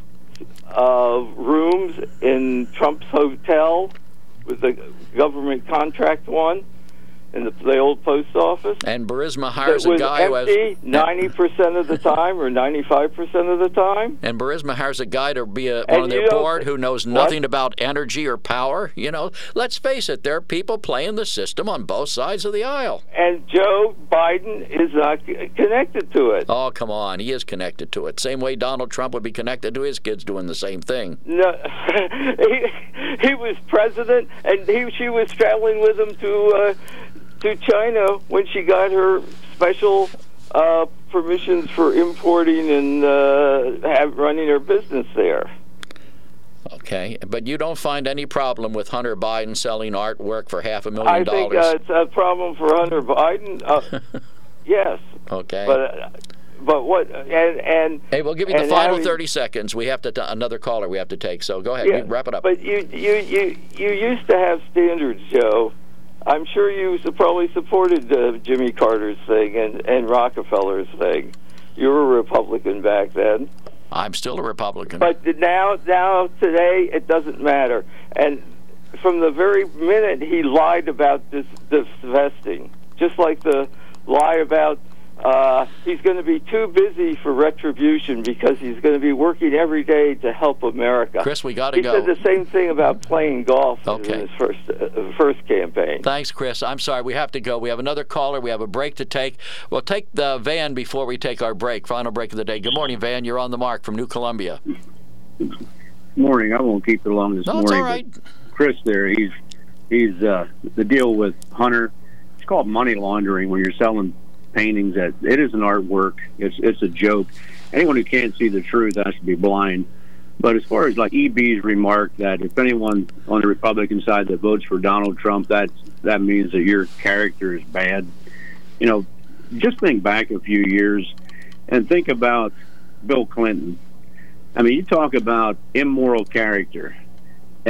of rooms in Trump's hotel with the government contract one in the, the old post office? And Burisma hires It a was guy who has empty ninety percent of the time or ninety-five percent of the time. And Burisma hires a guy to be a, one And on you their don't- board who knows What? nothing about energy or power. You know, let's face it, there are people playing the system on both sides of the aisle. And Joe Biden is not c- connected to it. Oh, come on. He is connected to it. Same way Donald Trump would be connected to his kids doing the same thing. No, he, he was president, and he, she was traveling with him to uh, to China when she got her special uh, permissions for importing and uh, have, running her business there. Okay, but you don't find any problem with Hunter Biden selling artwork for half a million I think dollars? uh, it's a problem for Hunter Biden. Uh, yes. Okay. But uh, but what and and hey, we'll give you the and final having- thirty seconds. We have to t- another caller we have to take. So go ahead, Yeah, you wrap it up. But you you you you used to have standards, Joe. I'm sure you su- probably supported uh, Jimmy Carter's thing and, and Rockefeller's thing. You were a Republican back then. I'm still a Republican. But now, now today, it doesn't matter. And from the very minute he lied about this divesting, just like the lie about uh, he's going to be too busy for retribution because he's going to be working every day to help America. Chris, we gotta he go. said the same thing about playing golf Okay. in his first uh, first campaign. Thanks, Chris. I'm sorry. We have to go. We have another caller. We have a break to take. We'll take the Van before we take our break. Final break of the day. Good morning, Van. You're on the mark from New Columbia. Morning. I won't keep it long this No, morning. it's all right. but Chris there, he's he's uh, the deal with Hunter. It's called money laundering when you're selling paintings that it is an artwork. It's it's a joke. Anyone who can't see the truth has to be blind. But as far as like E B's remark that if anyone on the Republican side that votes for Donald Trump, that that means that your character is bad. You know, just think back a few years and think about Bill Clinton. I mean, you talk about immoral character. And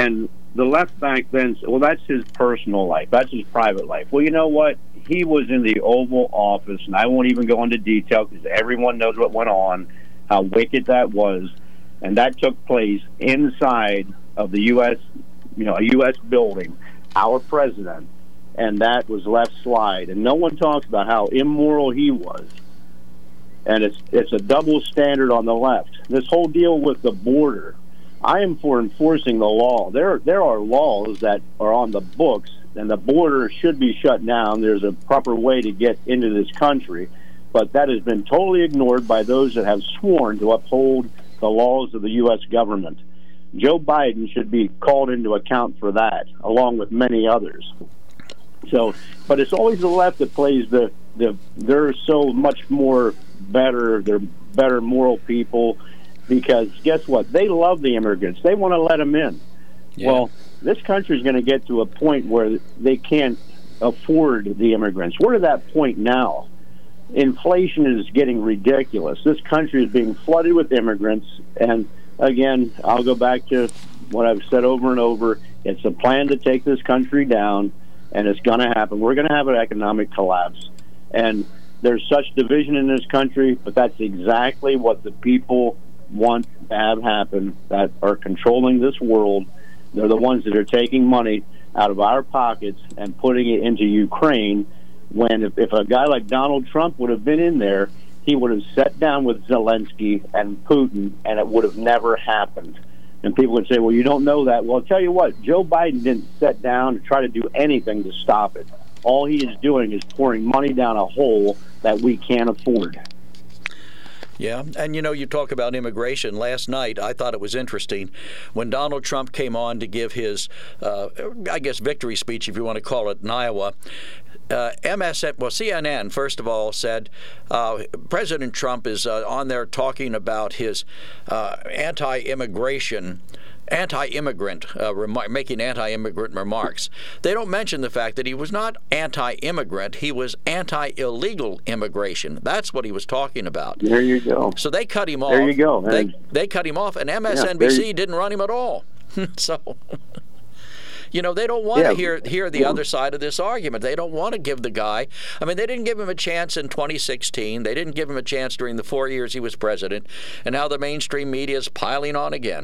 the left back then said, well, that's his personal life. That's his private life. Well, you know what? He was in the Oval Office, and I won't even go into detail because everyone knows what went on, how wicked that was, and that took place inside of the U S, you know, a U S building, our president, and that was left slide. And no one talks about how immoral he was. And it's it's a double standard on the left. This whole deal with the border, I am for enforcing the law. There there are laws that are on the books, and the border should be shut down. There's a proper way to get into this country, but that has been totally ignored by those that have sworn to uphold the laws of the U S government. Joe Biden should be called into account for that, along with many others. So, but it's always the left that plays the, the they're so much more better, they're better moral people, because guess what? They love the immigrants. They want to let them in. Yeah. Well, this country is going to get to a point where they can't afford the immigrants. We're at that point now. Inflation is getting ridiculous. This country is being flooded with immigrants, and again, I'll go back to what I've said over and over. It's a plan to take this country down, and it's going to happen. We're going to have an economic collapse, and there's such division in this country, but that's exactly what the people want to have happen that are controlling this world. They're the ones that are taking money out of our pockets and putting it into Ukraine, when if, if a guy like Donald Trump would have been in there, he would have sat down with Zelensky and Putin, and it would have never happened. And people would say, well, you don't know that. Well, I'll tell you what, Joe Biden didn't sit down to try to do anything to stop it. All he is doing is pouring money down a hole that we can't afford. Yeah, and you know, you talk about immigration. Last night, I thought it was interesting when Donald Trump came on to give his, uh, I guess, victory speech, if you want to call it, in Iowa. Uh, M S N, well, C N N, first of all, said uh, President Trump is uh, on there talking about his uh, anti-immigration anti-immigrant, uh, remar- making anti-immigrant remarks. They don't mention the fact that he was not anti-immigrant, he was anti-illegal immigration. That's what he was talking about. There you go. So they cut him off. There you go. They, they cut him off, and M S N B C yeah, didn't run him at all. So... You know, they don't want yeah. to hear hear the other side of this argument. They don't want to give the guy. I mean, they didn't give him a chance in twenty sixteen. They didn't give him a chance during the four years he was president. And now the mainstream media is piling on again.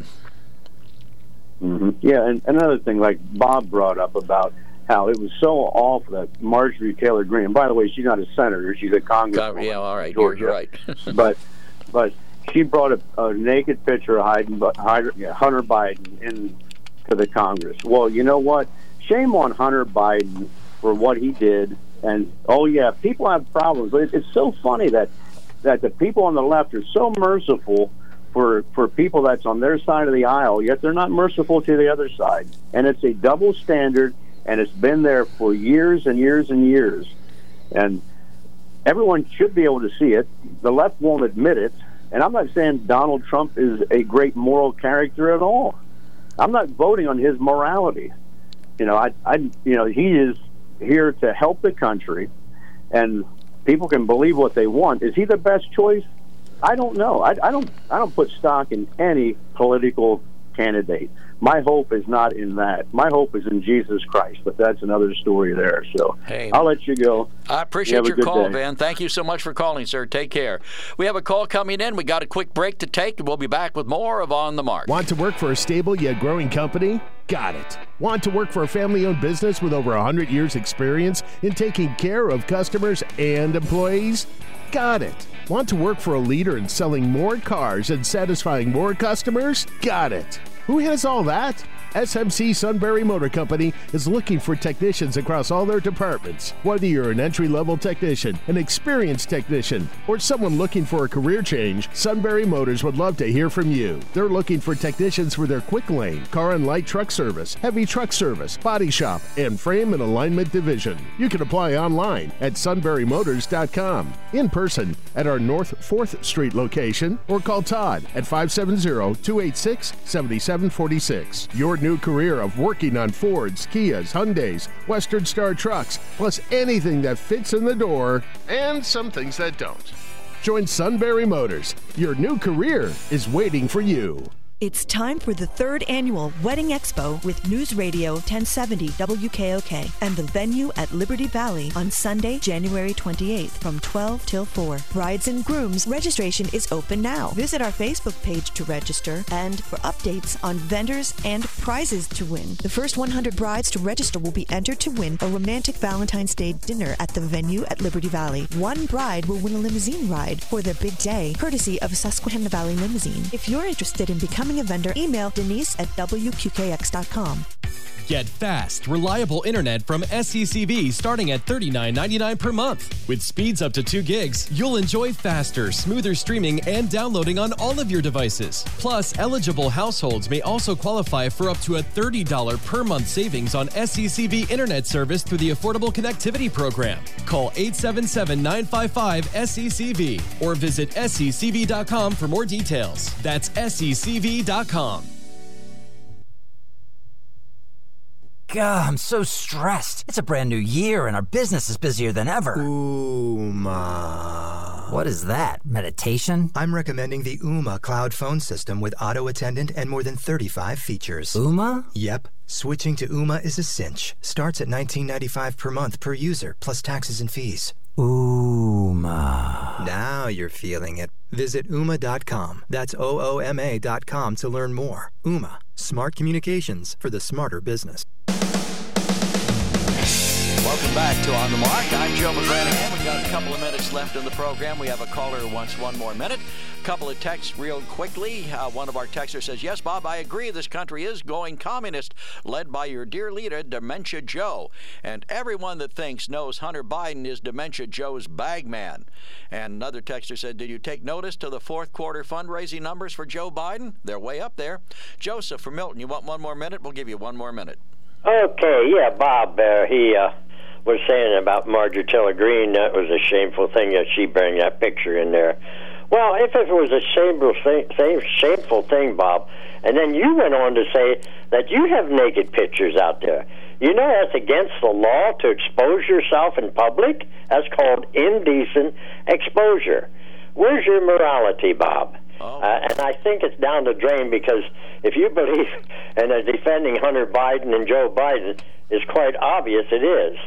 Mm-hmm. Yeah, and another thing, like Bob brought up about how it was so awful that Marjorie Taylor Greene, and by the way, she's not a senator, she's a congresswoman. Yeah, all right, Georgia. you're right. but but she brought a, a naked picture of Hunter Biden in to the Congress. Well, you know what? Shame on Hunter Biden for what he did. And oh yeah, people have problems. But it's so funny that that the people on the left are so merciful for for people that's on their side of the aisle, yet they're not merciful to the other side. And it's a double standard, and it's been there for years and years and years. And everyone should be able to see it. The left won't admit it. And I'm not saying Donald Trump is a great moral character at all. I'm not voting on his morality. You know, I, I, you know, he is here to help the country, and people can believe what they want. Is he the best choice? I don't know. I, I don't. I don't put stock in any political candidate. My hope is not in that. My hope is in Jesus Christ. But that's another story there. So hey, I'll let you go. I appreciate you your call, day. Van. Thank you so much for calling, sir. Take care. We have a call coming in. We got a quick break to take, and we'll be back with more of On the Mark. Want to work for a stable yet growing company? Got it. Want to work for a family-owned business with over one hundred years experience in taking care of customers and employees? Got it. Want to work for a leader in selling more cars and satisfying more customers? Got it. Who has all that? S M C Sunbury Motor Company is looking for technicians across all their departments. Whether you're an entry-level technician, an experienced technician, or someone looking for a career change, Sunbury Motors would love to hear from you. They're looking for technicians for their quick lane, car and light truck service, heavy truck service, body shop, and frame and alignment division. You can apply online at sunbury motors dot com, in person at our North fourth Street location, or call Todd at five seven zero, two eight six, seven seven four six. Your new career of working on Fords, Kias, Hyundais, Western Star trucks, plus anything that fits in the door, and some things that don't. Join Sunbury Motors. Your new career is waiting for you. It's time for the third annual Wedding Expo with News Radio ten seventy W K O K and the venue at Liberty Valley on Sunday, January twenty-eighth from twelve till four. Brides and grooms, registration is open now. Visit our Facebook page to register and for updates on vendors and prizes to win. The first one hundred brides to register will be entered to win a romantic Valentine's Day dinner at the venue at Liberty Valley. One bride will win a limousine ride for their big day, courtesy of Susquehanna Valley Limousine. If you're interested in becoming a vendor, email Denise at W Q K X dot com. Get fast, reliable internet from S C C V starting at thirty-nine ninety-nine per month. With speeds up to two gigs, you'll enjoy faster, smoother streaming and downloading on all of your devices. Plus, eligible households may also qualify for up to a thirty dollars per month savings on S C C V internet service through the Affordable Connectivity Program. Call eight seven seven, nine five five, S C C V or visit S C C V dot com for more details. That's S C C V dot com. God, I'm so stressed. It's a brand new year and our business is busier than ever. Ooma. What is that? Meditation? I'm recommending the Ooma cloud phone system with auto attendant and more than thirty-five features. Ooma? Yep. Switching to Ooma is a cinch. Starts at nineteen ninety-five per month per user, plus taxes and fees. Ooma. Now you're feeling it. Visit Ooma dot com. That's O O M A dot com to learn more. Ooma. Smart communications for the smarter business. Welcome back to On the Mark. I'm Joe McGranahan. We've got a couple of minutes left in the program. We have a caller who wants one more minute. A couple of texts real quickly. Uh, one of our texters says, yes, Bob, I agree. This country is going communist, led by your dear leader, Dementia Joe. And everyone that thinks knows Hunter Biden is Dementia Joe's bagman. And another texter said, did you take notice to the fourth quarter fundraising numbers for Joe Biden? They're way up there. Joseph from Milton, you want one more minute? We'll give you one more minute. Okay, yeah, Bob, uh, he... Uh was saying about Marjorie Taylor Greene, that was a shameful thing that she bring that picture in there. Well, if it was a shameful thing, same shameful thing, Bob, and then you went on to say that you have naked pictures out there. You know that's against the law to expose yourself in public? That's called indecent exposure. Where's your morality, Bob? Oh. Uh, and I think it's down the drain because if you believe in uh, defending Hunter Biden and Joe Biden, it's quite obvious it is.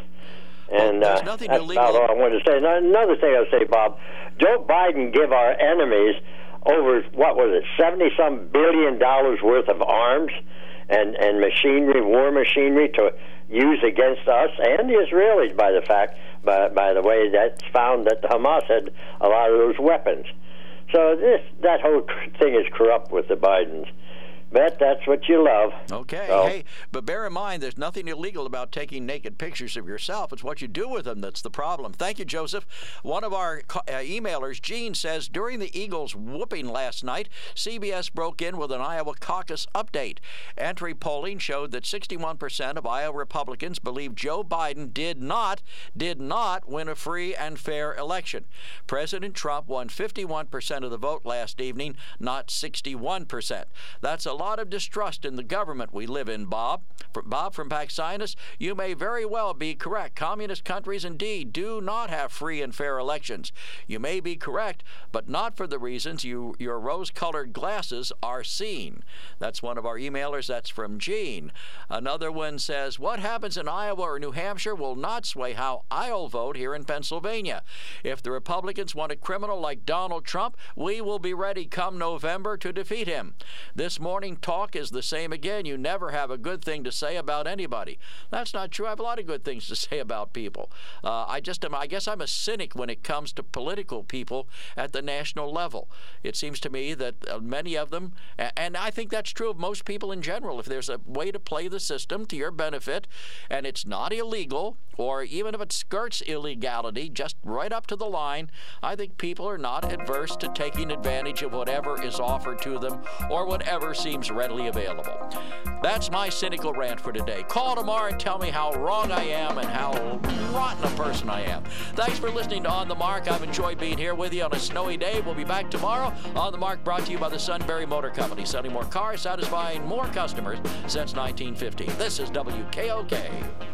And well, uh, that's illegal. About all I wanted to say. Now, another thing I'll say, Bob, Joe Biden give our enemies over, what was it, seventy-some billion dollars worth of arms and, and machinery, war machinery to use against us and the Israelis by the fact, by, by the way, that's found that Hamas had a lot of those weapons. So this that whole thing is corrupt with the Bidens. But that's what you love. Okay. So. Hey, but bear in mind, there's nothing illegal about taking naked pictures of yourself. It's what you do with them that's the problem. Thank you, Joseph. One of our uh, emailers, Gene, says, during the Eagles' whooping last night, C B S broke in with an Iowa caucus update. Entry polling showed that sixty-one percent of Iowa Republicans believe Joe Biden did not, did not win a free and fair election. President Trump won fifty-one percent of the vote last evening, not sixty-one percent. That's a lot of distrust in the government we live in, Bob. For Bob from Paxinas, you may very well be correct. Communist countries indeed do not have free and fair elections. You may be correct, but not for the reasons you your rose-colored glasses are seen. That's one of our emailers. That's from Gene. Another one says, what happens in Iowa or New Hampshire will not sway how I'll vote here in Pennsylvania. If the Republicans want a criminal like Donald Trump, we will be ready come November to defeat him. This morning, talk is the same again. You never have a good thing to say about anybody. That's not true. I have a lot of good things to say about people. Uh, I just am, I guess I'm a cynic when it comes to political people at the national level. It seems to me that uh, many of them, and I think that's true of most people in general, if there's a way to play the system to your benefit and it's not illegal, or even if it skirts illegality, just right up to the line, I think people are not adverse to taking advantage of whatever is offered to them or whatever seems readily available. That's my cynical rant for today. Call tomorrow and tell me how wrong I am and how rotten a person I am. Thanks for listening to On the Mark. I've enjoyed being here with you on a snowy day. We'll be back tomorrow. On the Mark brought to you by the Sunbury Motor Company, selling more cars, satisfying more customers since nineteen fifty. This is W K O K.